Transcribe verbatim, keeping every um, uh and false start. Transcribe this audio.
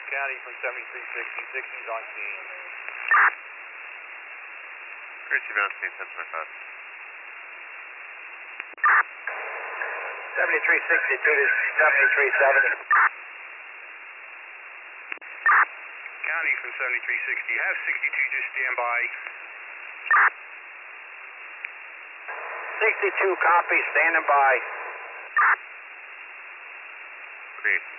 County from seventy-three sixty, sixty's on scene. Richie Mountain State ten twenty-five. seventy-three sixty-two to seventy-three seventy. County from seventy-three sixty, have sixty-two just stand by. sixty-two copy, standing by. Great.